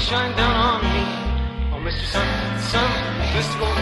shine down on me. Oh, Mr. Sun, Sun, Mr. Golden